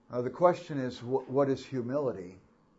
The question is, what is humility?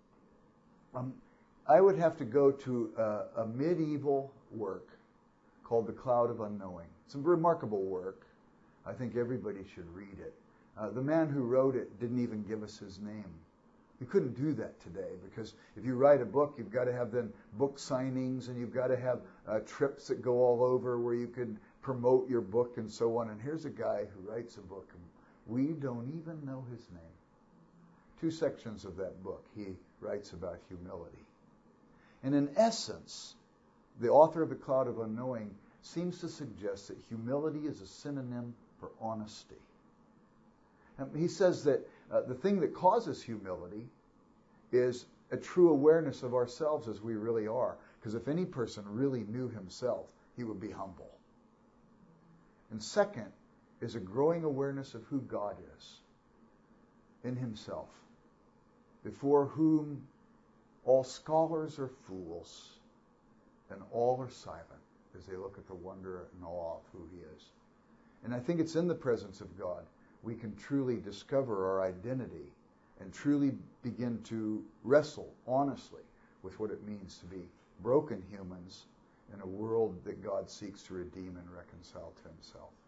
I would have to go to a medieval work called The Cloud of Unknowing. It's a remarkable work. I think everybody should read it. The man who wrote it didn't even give us his name. You couldn't do that today, because if you write a book, you've got to have then book signings, and you've got to have trips that go all over where you can promote your book and so on. And here's a guy who writes a book, and we don't even know his name. 2 sections of that book, he writes about humility. And in essence, the author of The Cloud of Unknowing seems to suggest that humility is a synonym for honesty. And he says that the thing that causes humility is a true awareness of ourselves as we really are. Because if any person really knew himself, he would be humble. And second is a growing awareness of who God is in himself, before whom all scholars are fools and all are silent as they look at the wonder and awe of who he is. And I think it's in the presence of God we can truly discover our identity and truly begin to wrestle honestly with what it means to be broken humans in a world that God seeks to redeem and reconcile to himself.